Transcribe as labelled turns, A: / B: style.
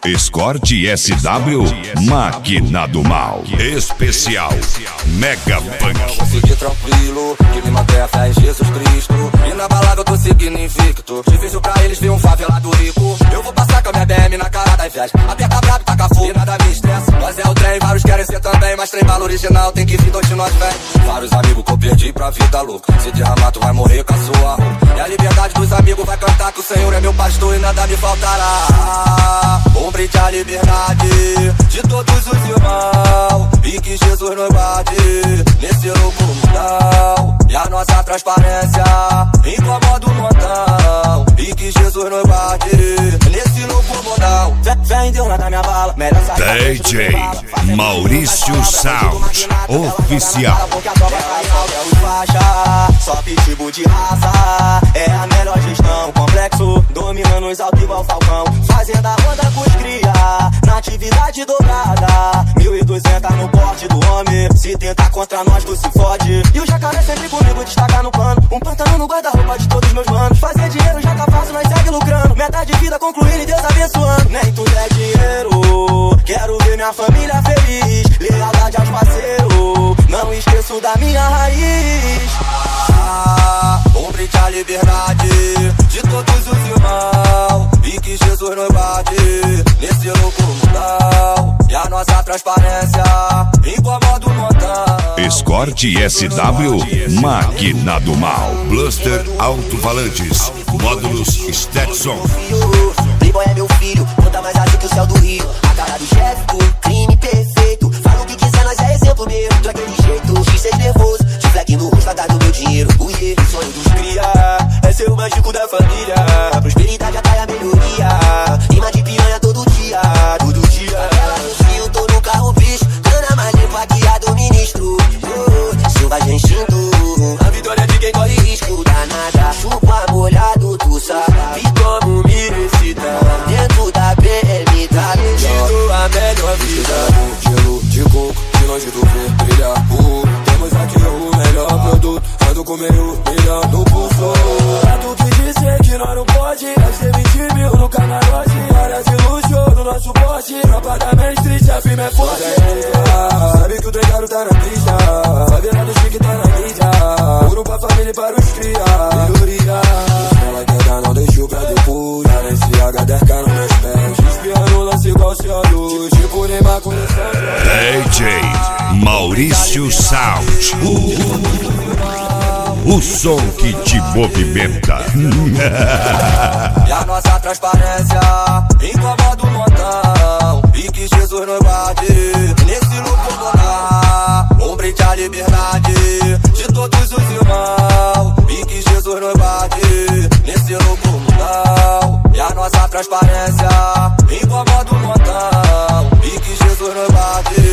A: Escort SW, Máquina do Mal. Especial Mega Punk.
B: Eu vou seguir tranquilo, que me mantém a fé em Jesus Cristo. E na balada eu tô seguindo invicto. Difícil pra eles ver um favelado rico. Eu vou passar com a minha BM na cara da inveja. Aperta brabo e taca fogo, e nada me estressa. Nós é o trem, vários querem ser também. Mas trem bala original, tem que vir dois de nós, vem. Vários amigos que eu perdi pra vida louca. Se derramar tu vai morrer com a sua roupa. E a liberdade dos amigos vai cantar que o Senhor é meu pastor e nada me faltará. Um brinde à liberdade de todos os irmãos. E que Jesus nos guarde nesse louco mundão. E a nossa transparência incomoda o montão. E que Jesus nos guarde nesse louco mundão. Fé em Deus na minha bala.
A: DJ Maurício Sound Oficial.
B: Só pitbull de raça. É a melhor gestão. Complexo, dominando os altos igual Falcão. Fazendo a roda com os cria, na atividade dobrada. 1.200 no porte do homem. Se tentar contra nós, tu se fode. E o jacaré sempre comigo, destacar no pano. Um pantano no guarda-roupa de todos meus manos. Fazer dinheiro já tá fácil, nós segue lucrando. Meta de vida concluindo e Deus abençoando. Nem tudo é dinheiro, quero ver minha família feliz. Lealdade aos parceiros, não esqueço da minha raiz. Um brinde à liberdade de todos os irmãos. E que Jesus nos guarde nesse louco mundão. E a nossa transparência incomoda o montão.
A: Escort SW, Máquina do Mal. Bluster Alto-Falantes, módulos Stetson.
B: Playboy é meu filho, conta mais alto que o céu do Rio. A cara do chefe, o crime perfeito. Fala o que quiser, nós é exemplo mesmo. Daquele jeito, X6 nervoso. De fleque no rosto, atrás do meu dinheiro. O sonho dos cria é ser o mágico da família. Prosperidade atrai a melhoria. Rima de piranha todo dia, todo dia. Ela no fio, tô no carro, bicho. Grana mais limpa que a do ministro. Selvagem instinto. A vitória é de quem corre risco. Danada, chupa molhado, tu sabe como merecida. Dentro da BM, tá? Te dou a melhor vida. Gelo de coco, de longe tu vê brilhar. Temos aqui o melhor produto. Ando com meio milhão no pulso. Pra tu que dizer que nós não pode. Nós tem 20 mil no camarote. Área de luxo no nosso porte. Tropa da Main Street, a firma é forte. Sabe que o trecaro tá na pista. Favela do chique tá na mídia. Ouro pra família e para os cria. Melhoria. Ela quer dar, não deixou pra depois. Alenciaga 10K nos meus pés. Espiando lance igual CO2. Tipo Neymar com
A: DJ Maurício Sound. O som que te movimenta.
B: E a nossa transparência incomoda o montão. E que Jesus nos guarde nesse louco mundão. Um brinde à liberdade de todos os irmãos. E que Jesus nos guarde nesse louco mundão. E a nossa transparência incomoda o montão. E que Jesus nos guarde